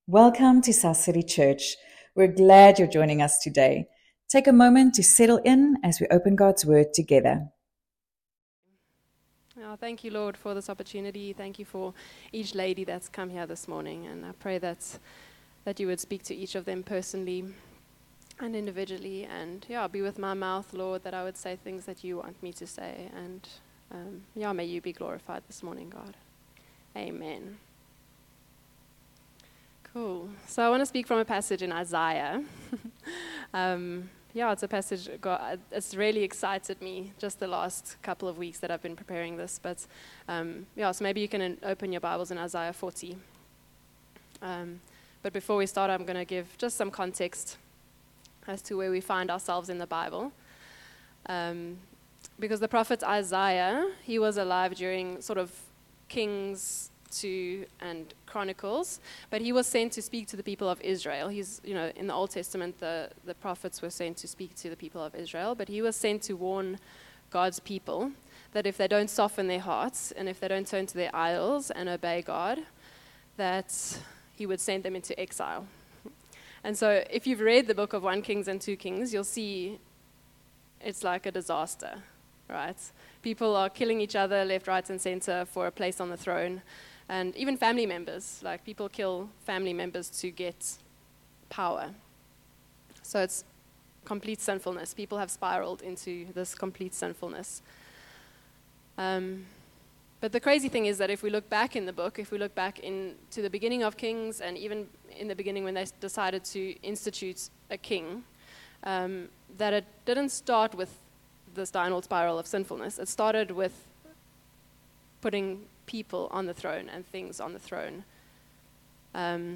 Welcome to South City Church. We're glad you're joining us today. Take a moment to settle in as we open God's Word together. Oh, thank you, Lord, for this opportunity. Thank you for each lady that's come here this morning. And I pray that you would speak to each of them personally and individually. And be with my mouth, Lord, that I would say things that you want me to say. And may you be glorified this morning, God. Amen. Cool. So I want to speak from a passage in Isaiah. It's a passage, it's really excited me just the last couple of weeks that I've been preparing this. But so maybe you can open your Bibles in Isaiah 40. But before we start, I'm going to give just some context as to where we find ourselves in the Bible. Because the prophet Isaiah, he was alive during sort of Kings 2 and Chronicles, but he was sent to speak to the people of Israel. He's, in the Old Testament, the prophets were sent to speak to the people of Israel, but he was sent to warn God's people that if they don't soften their hearts and if they don't turn to their idols and obey God, that he would send them into exile. And so if you've read the book of 1 Kings and 2 Kings, you'll see it's like a disaster, right? People are killing each other left, right, and center for a place on the throne. And even family members, like people kill family members to get power. So it's complete sinfulness. People have spiraled into this complete sinfulness. But the crazy thing is that if we look back in the book, if we look back into the beginning of Kings, and even in the beginning when they decided to institute a king, that it didn't start with this downward spiral of sinfulness. It started with putting people on the throne and things on the throne. And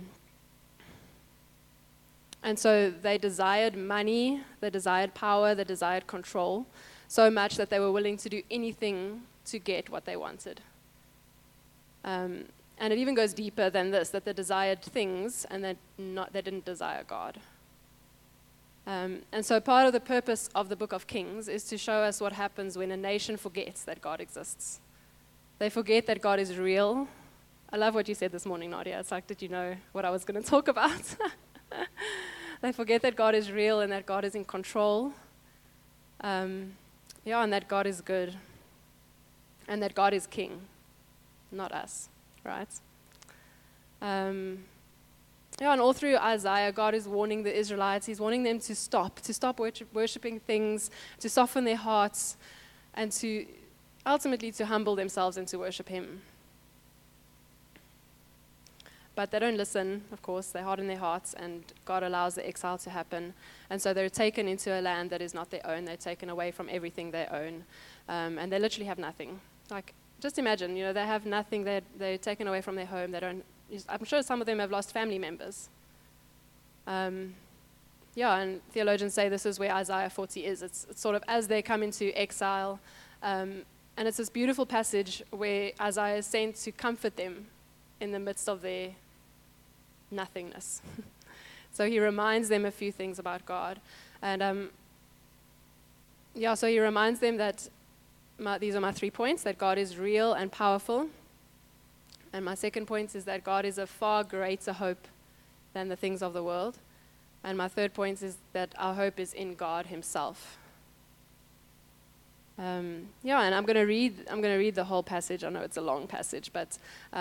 so they desired money, they desired power, they desired control so much that they were willing to do anything to get what they wanted. And it even goes deeper than this, that they desired things and they didn't desire God. And so part of the purpose of the book of Kings is to show us what happens when a nation forgets that God exists. They forget that God is real. I love what you said this morning, Nadia. It's like, did you know what I was going to talk about? They forget that God is real and that God is in control. And that God is good. And that God is king, not us, right? And all through Isaiah, God is warning the Israelites. He's warning them to stop worshiping things, to soften their hearts, and to ultimately to humble themselves and to worship him. But they don't listen, of course. They harden their hearts, and God allows the exile to happen. And so they're taken into a land that is not their own. They're taken away from everything they own. And they literally have nothing. Like, just imagine, they have nothing. They're taken away from their home. I'm sure some of them have lost family members. And theologians say this is where Isaiah 40 is. It's sort of as they come into exile. And it's this beautiful passage where Isaiah is sent to comfort them in the midst of their nothingness. So he reminds them a few things about God. And so he reminds them that these are my 3 points, that God is real and powerful. And my second point is that God is a far greater hope than the things of the world. And my third point is that our hope is in God himself. And I'm going to read the whole passage. I know it's a long passage, but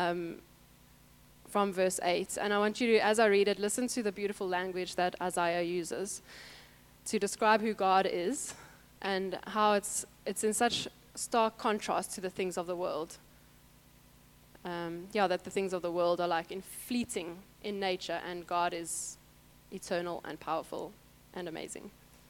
from verse 8. And I want you to, as I read it, listen to the beautiful language that Isaiah uses to describe who God is and how it's in such stark contrast to the things of the world. That the things of the world are like fleeting in nature, and God is eternal and powerful and amazing.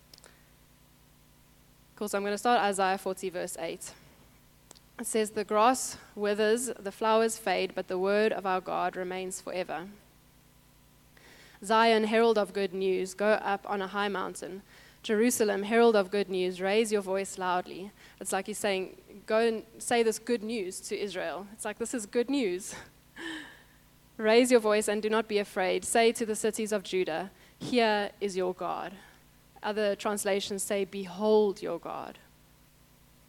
Cool, so I'm going to start Isaiah 40, verse 8. It says, "The grass withers, the flowers fade, but the word of our God remains forever. Zion, herald of good news, go up on a high mountain. Jerusalem, herald of good news, raise your voice loudly." It's like he's saying, go and say this good news to Israel. It's like, this is good news. "Raise your voice and do not be afraid. Say to the cities of Judah, here is your God." Other translations say, "Behold your God."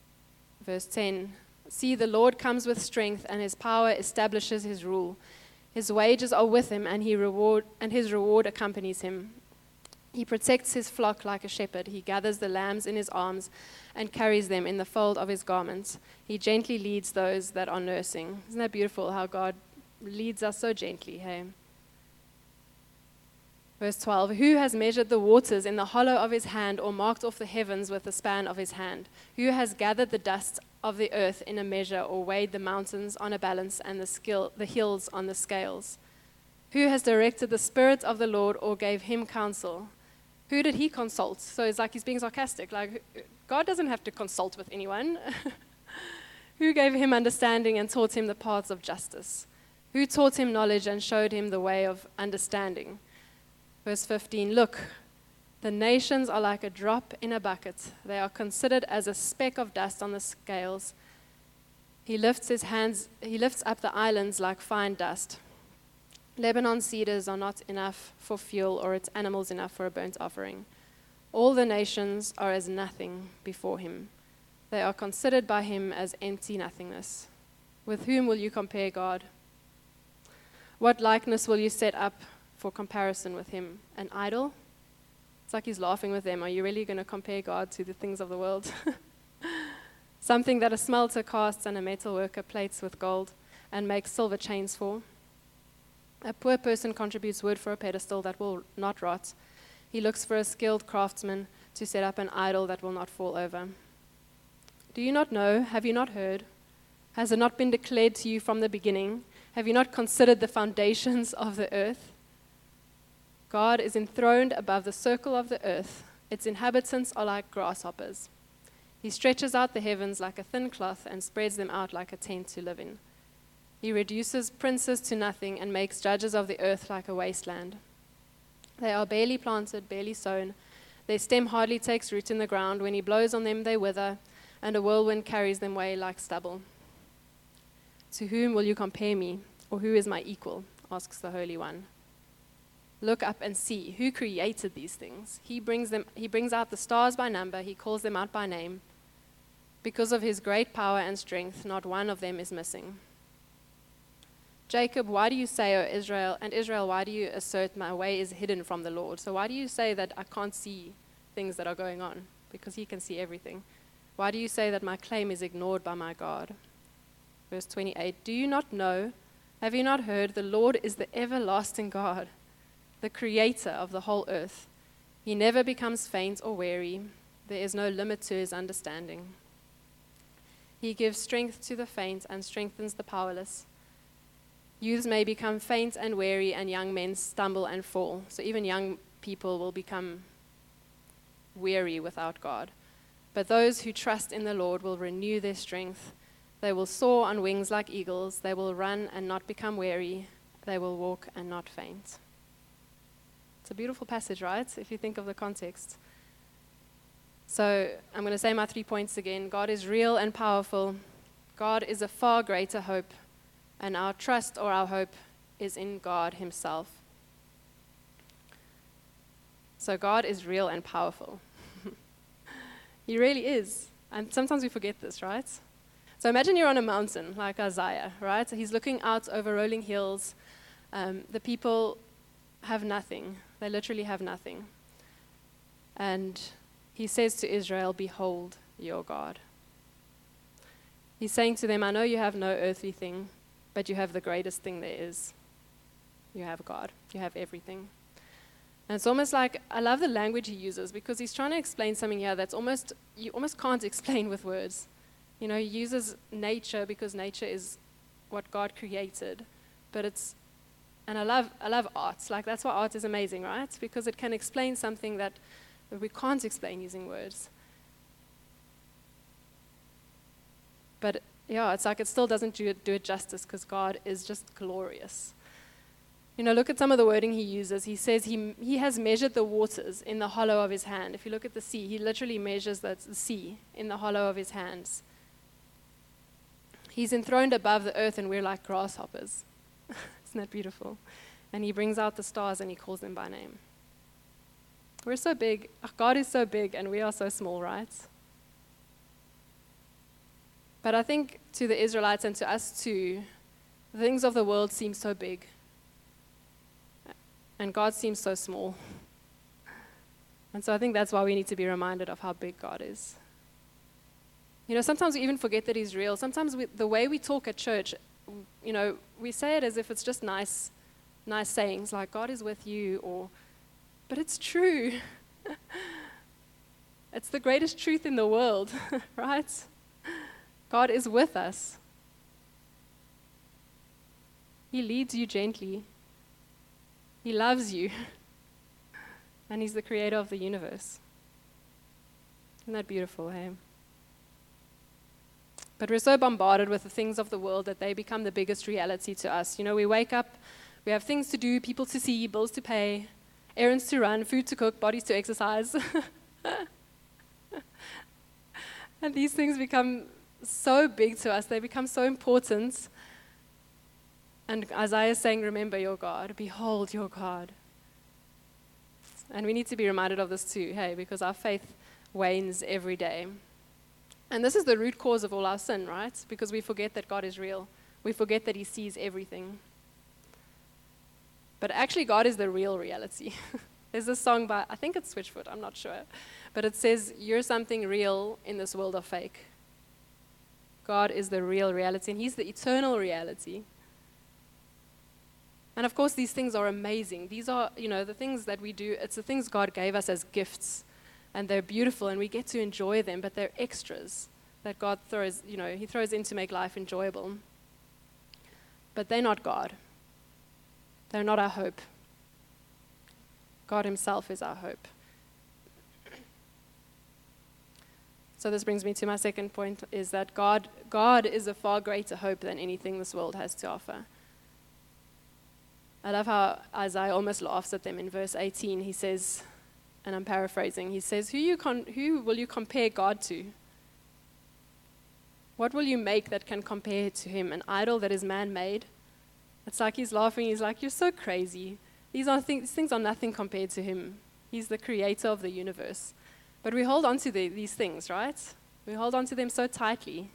Verse 10, "See, the Lord comes with strength, and his power establishes his rule. His wages are with him, and his reward accompanies him. He protects his flock like a shepherd. He gathers the lambs in his arms and carries them in the fold of his garments. He gently leads those that are nursing. Isn't that beautiful how God leads us so gently, hey? Verse 12, who has measured the waters in the hollow of his hand, or marked off the heavens with the span of his hand? Who has gathered the dust of the earth in a measure, or weighed the mountains on a balance and the hills on the scales? Who has directed the Spirit of the Lord, or gave him counsel? Who did he consult? So it's like he's being sarcastic. Like, God doesn't have to consult with anyone. Who gave him understanding and taught him the paths of justice? Who taught him knowledge and showed him the way of understanding? Verse 15, look, the nations are like a drop in a bucket. They are considered as a speck of dust on the scales. He lifts up the islands like fine dust. Lebanon cedars are not enough for fuel, or its animals enough for a burnt offering. All the nations are as nothing before him. They are considered by him as empty nothingness. With whom will you compare God? What likeness will you set up for comparison with him? An idol? It's like he's laughing with them. Are you really going to compare God to the things of the world? Something that a smelter casts and a metal worker plates with gold and makes silver chains for. A poor person contributes wood for a pedestal that will not rot. He looks for a skilled craftsman to set up an idol that will not fall over. Do you not know? Have you not heard? Has it not been declared to you from the beginning? Have you not considered the foundations of the earth? God is enthroned above the circle of the earth. Its inhabitants are like grasshoppers. He stretches out the heavens like a thin cloth and spreads them out like a tent to live in. He reduces princes to nothing and makes judges of the earth like a wasteland. They are barely planted, barely sown. Their stem hardly takes root in the ground. When he blows on them, they wither, and a whirlwind carries them away like stubble. To whom will you compare me, or who is my equal? Asks the Holy One. Look up and see who created these things. He brings out the stars by number. He calls them out by name. Because of his great power and strength, not one of them is missing. Jacob, why do you say, O Israel, and Israel, why do you assert my way is hidden from the Lord? So why do you say that I can't see things that are going on? Because he can see everything. Why do you say that my claim is ignored by my God? Verse 28, do you not know? Have you not heard? The Lord is the everlasting God, the creator of the whole earth. He never becomes faint or weary. There is no limit to his understanding. He gives strength to the faint and strengthens the powerless. Youths may become faint and weary, and young men stumble and fall. So even young people will become weary without God. But those who trust in the Lord will renew their strength. They will soar on wings like eagles. They will run and not become weary. They will walk and not faint. It's a beautiful passage, right? If you think of the context. So I'm going to say my 3 points again. God is real and powerful. God is a far greater hope. And our trust or our hope is in God himself. So God is real and powerful. He really is. And sometimes we forget this, right? So imagine you're on a mountain like Isaiah, right? So he's looking out over rolling hills. The people have nothing. They literally have nothing. And he says to Israel, behold your God. He's saying to them, I know you have no earthly thing, but you have the greatest thing there is. You have God. You have everything. And it's almost like, I love the language he uses, because he's trying to explain something here that's you almost can't explain with words. You know, he uses nature because nature is what God created. And I love art. Like, that's why art is amazing, right? Because it can explain something that we can't explain using words. But yeah, it's like it still doesn't do it justice, because God is just glorious. You know, look at some of the wording he uses. He says he has measured the waters in the hollow of his hand. If you look at the sea, he literally measures the sea in the hollow of his hands. He's enthroned above the earth, and we're like grasshoppers. Isn't that beautiful? And he brings out the stars and he calls them by name. We're so big. God is so big and we are so small, right? But I think to the Israelites and to us too, the things of the world seem so big. And God seems so small. And so I think that's why we need to be reminded of how big God is. You know, sometimes we even forget that He's real. Sometimes the way we talk at church, you know, we say it as if it's just nice sayings like God is with you, but it's true. It's the greatest truth in the world, right? God is with us. He leads you gently. He loves you. And He's the creator of the universe. Isn't that beautiful, hey? But we're so bombarded with the things of the world that they become the biggest reality to us. You know, we wake up, we have things to do, people to see, bills to pay, errands to run, food to cook, bodies to exercise. And these things become so big to us, they become so important. And Isaiah is saying, remember your God, behold your God. And we need to be reminded of this too, hey, because our faith wanes every day. And this is the root cause of all our sin, right? Because we forget that God is real. We forget that He sees everything. But actually, God is the real reality. There's this song by, I think it's Switchfoot, I'm not sure. But it says, you're something real in this world of fake. God is the real reality, and He's the eternal reality. And of course, these things are amazing. These are, you know, the things that we do, it's the things God gave us as gifts. And they're beautiful, and we get to enjoy them, but they're extras that God throws, you know, He throws in to make life enjoyable. But they're not God. They're not our hope. God Himself is our hope. So this brings me to my second point, is that God is a far greater hope than anything this world has to offer. I love how Isaiah almost laughs at them in verse 18. He says, and I'm paraphrasing, he says, who will you compare God to? What will you make that can compare to Him? An idol that is man-made? It's like He's laughing. He's like, you're so crazy. These things are nothing compared to Him. He's the creator of the universe. But we hold on to these things, right? We hold on to them so tightly.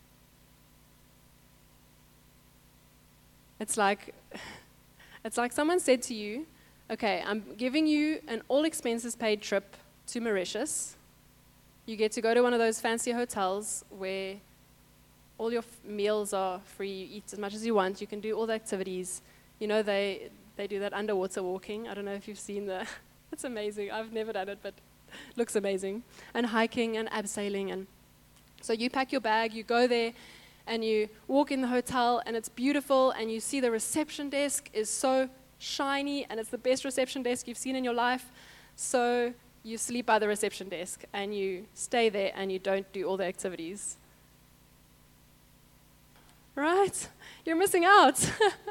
It's like someone said to you, okay, I'm giving you an all-expenses-paid trip to Mauritius. You get to go to one of those fancy hotels where all your meals are free. You eat as much as you want. You can do all the activities. You know, they do that underwater walking. I don't know if you've seen it's amazing. I've never done it, but it looks amazing. And hiking and abseiling. And so you pack your bag, you go there, and you walk in the hotel, and it's beautiful, and you see the reception desk is so shiny, and it's the best reception desk you've seen in your life. So you sleep by the reception desk, and you stay there, and you don't do all the activities. Right? You're missing out.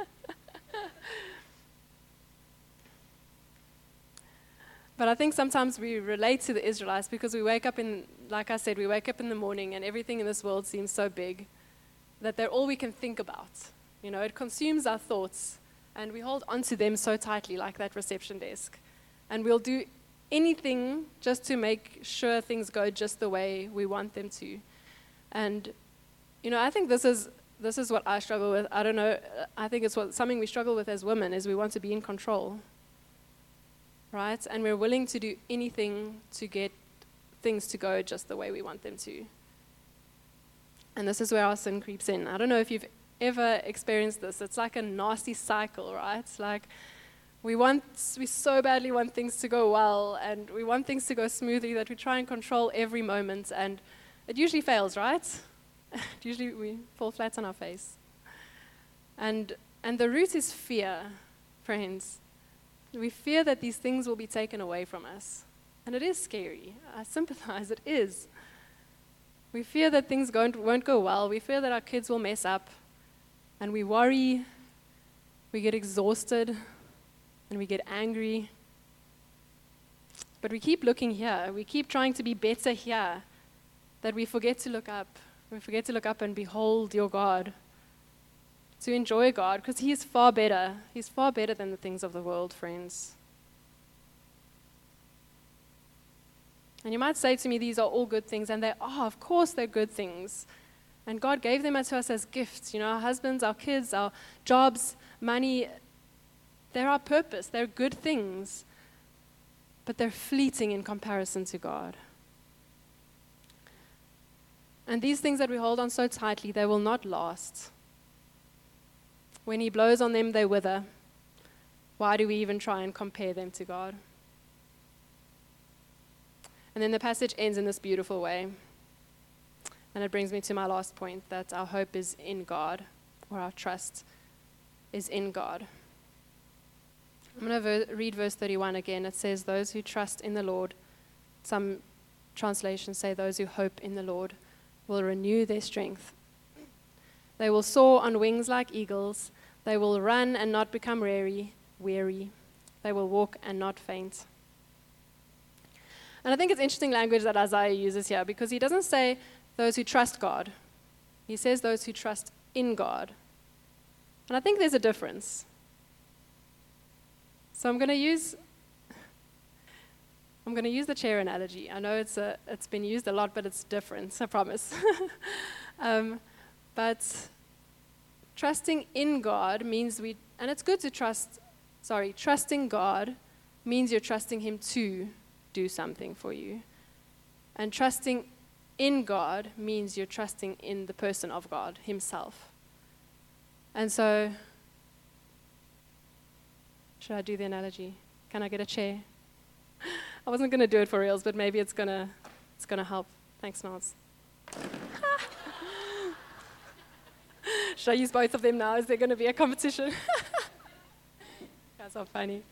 But I think sometimes we relate to the Israelites because we wake up like I said, we wake up in the morning and everything in this world seems so big that they're all we can think about. You know, it consumes our thoughts, and we hold on to them so tightly, like that reception desk. And we'll do anything just to make sure things go just the way we want them to. And, you know, I think this is what I struggle with. I don't know, I think it's something we struggle with as women, is we want to be in control. Right? And we're willing to do anything to get things to go just the way we want them to. And this is where our sin creeps in. I don't know if you've ever experienced this. It's like a nasty cycle, right? It's like we so badly want things to go well, and we want things to go smoothly that we try and control every moment, and it usually fails, right? Usually we fall flat on our face. And the root is fear, friends. We fear that these things will be taken away from us. And it is scary. I sympathize, it is. We fear that things won't go well. We fear that our kids will mess up. And we worry, we get exhausted, and we get angry. But we keep looking here. We keep trying to be better here, that we forget to look up. We forget to look up and behold your God, to enjoy God, because He is far better. He's far better than the things of the world, friends. And you might say to me, these are all good things, and they are, of course they're good things. And God gave them to us as gifts, you know, our husbands, our kids, our jobs, money. They're our purpose. They're good things. But they're fleeting in comparison to God. And these things that we hold on so tightly, they will not last. When He blows on them, they wither. Why do we even try and compare them to God? And then the passage ends in this beautiful way. And it brings me to my last point, that our hope is in God, or our trust is in God. I'm going to read verse 31 again. It says, those who trust in the Lord, some translations say those who hope in the Lord, will renew their strength. They will soar on wings like eagles. They will run and not become weary. They will walk and not faint. And I think it's interesting language that Isaiah uses here, because he doesn't say those who trust God. He says those who trust in God. And I think there's a difference. So I'm going to use the chair analogy. I know it's been used a lot, but it's different, I promise. But trusting in God means and it's good to trusting God means you're trusting Him to do something for you. And trusting in God means you're trusting in the person of God Himself. And so, should I do the analogy? Can I get a chair? I wasn't going to do it for reals, but maybe it's gonna help. Thanks, Nars. Should I use both of them now? Is there going to be a competition? You guys are funny.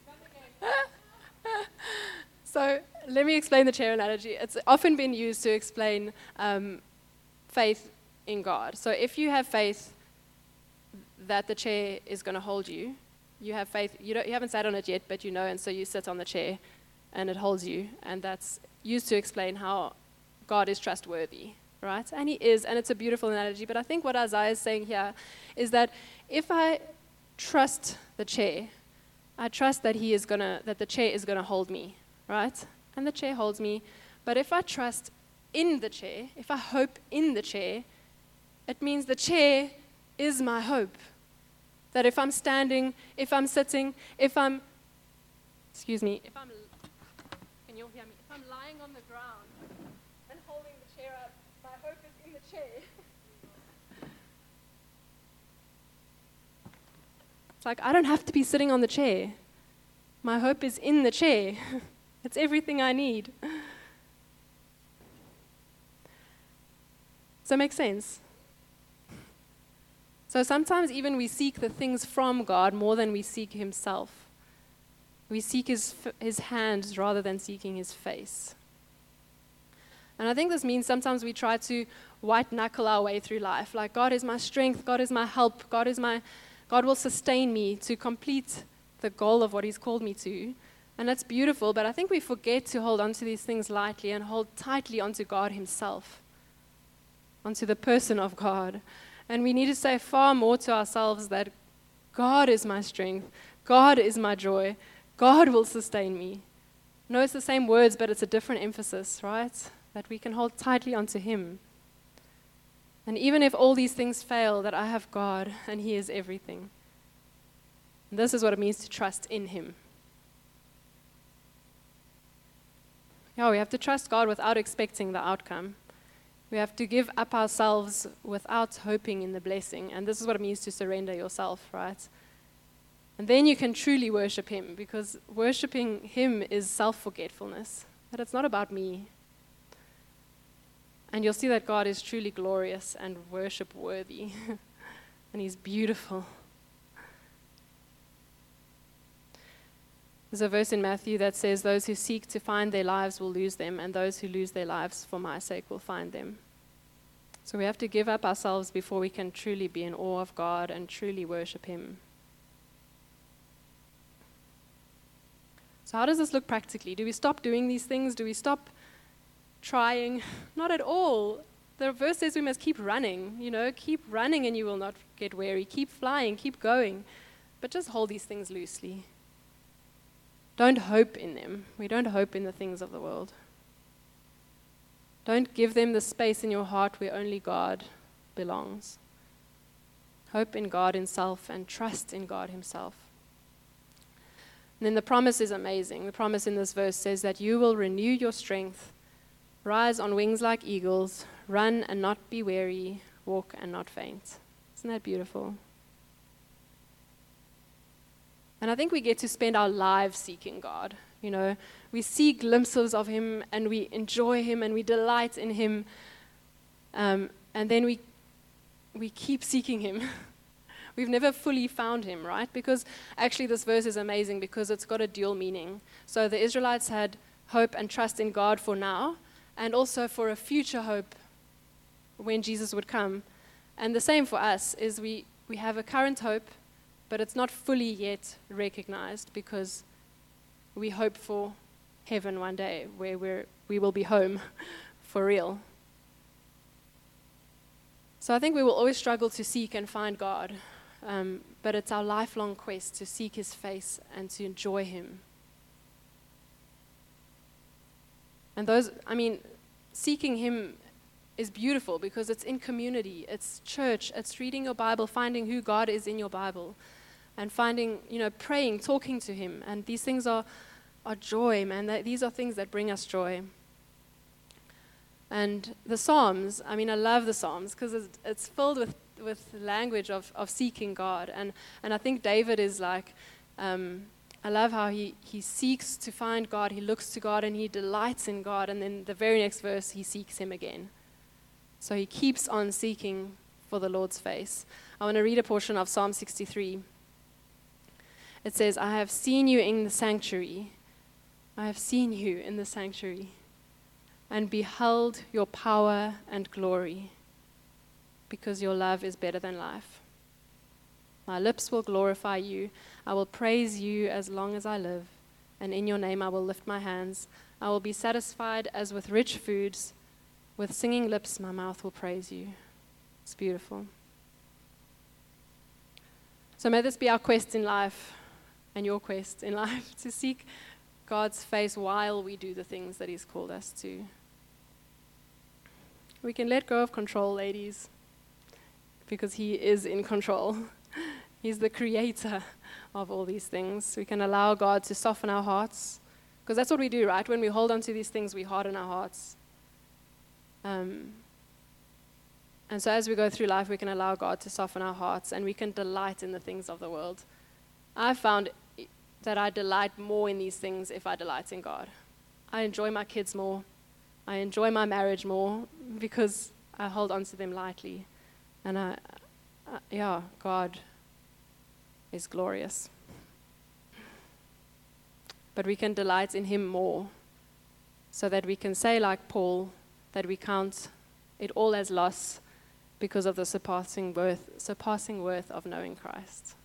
So let me explain the chair analogy. It's often been used to explain faith in God. So if you have faith that the chair is going to hold you, you have faith. You haven't sat on it yet, but you know, and so you sit on the chair, and it holds you. And that's used to explain how God is trustworthy, right? And He is, and it's a beautiful analogy. But I think what Isaiah is saying here is that if I trust the chair, I trust that that the chair is gonna hold me, right? And the chair holds me. But if I trust in the chair, if I hope in the chair, it means the chair is my hope. That if I'm standing, if I'm sitting, if I'm lying on the ground and holding the chair up, my hope is in the chair. It's like, I don't have to be sitting on the chair. My hope is in the chair. It's everything I need. Does that make sense? So sometimes even we seek the things from God more than we seek Himself. We seek His hands rather than seeking His face. And I think this means sometimes we try to white knuckle our way through life. Like, God is my strength, God is my help, God will sustain me to complete the goal of what He's called me to. And that's beautiful, but I think we forget to hold on to these things lightly and hold tightly onto God Himself, onto the person of God. And we need to say far more to ourselves that God is my strength, God is my joy, God will sustain me. No, it's the same words, but it's a different emphasis, right? That we can hold tightly onto Him. And even if all these things fail, that I have God and He is everything. And this is what it means to trust in Him. Yeah, we have to trust God without expecting the outcome. We have to give up ourselves without hoping in the blessing. And this is what it means to surrender yourself, right? And then you can truly worship Him, because worshiping Him is self-forgetfulness. That it's not about me. And you'll see that God is truly glorious and worship-worthy. And He's beautiful. There's a verse in Matthew that says, those who seek to find their lives will lose them, and those who lose their lives for my sake will find them. So we have to give up ourselves before we can truly be in awe of God and truly worship Him. So how does this look practically? Do we stop doing these things? Do we stop trying? Not at all. The verse says we must keep running. Keep running and you will not get weary. Keep flying, keep going. But just hold these things loosely. Don't hope in them. We don't hope in the things of the world. Don't give them the space in your heart where only God belongs. Hope in God Himself and trust in God Himself. And then the promise is amazing. The promise in this verse says that you will renew your strength, rise on wings like eagles, run and not be weary, walk and not faint. Isn't that beautiful? And I think we get to spend our lives seeking God. You know, we see glimpses of Him and we enjoy Him and we delight in Him. And then we keep seeking Him. We've never fully found Him, right? Because actually this verse is amazing because it's got a dual meaning. So the Israelites had hope and trust in God for now, and also for a future hope when Jesus would come. And the same for us is we have a current hope, but it's not fully yet recognized because we hope for heaven one day where we will be home for real. So I think we will always struggle to seek and find God, but it's our lifelong quest to seek His face and to enjoy Him. And seeking Him is beautiful because it's in community, it's church, it's reading your Bible, finding who God is in your Bible, and finding, praying, talking to Him. And these things are joy, man. These are things that bring us joy. And the Psalms, I love the Psalms because it's filled with language of seeking God. And I think David is like, I love how he seeks to find God, he looks to God, and he delights in God. And then the very next verse, he seeks Him again. So he keeps on seeking for the Lord's face. I want to read a portion of Psalm 63. It says, I have seen you in the sanctuary. I have seen you in the sanctuary and beheld your power and glory, because your love is better than life. My lips will glorify you. I will praise you as long as I live, and in your name I will lift my hands. I will be satisfied as with rich foods. With singing lips my mouth will praise you. It's beautiful. So may this be our quest in life, and your quest in life, to seek God's face while we do the things that He's called us to. We can let go of control, ladies, because He is in control. He's the creator of all these things. We can allow God to soften our hearts, because that's what we do, right? When we hold on to these things, we harden our hearts. And so as we go through life, we can allow God to soften our hearts, and we can delight in the things of the world. I've found that I delight more in these things if I delight in God. I enjoy my kids more. I enjoy my marriage more because I hold on to them lightly. And God is glorious. But we can delight in Him more so that we can say, like Paul, that we count it all as loss because of the surpassing worth of knowing Christ.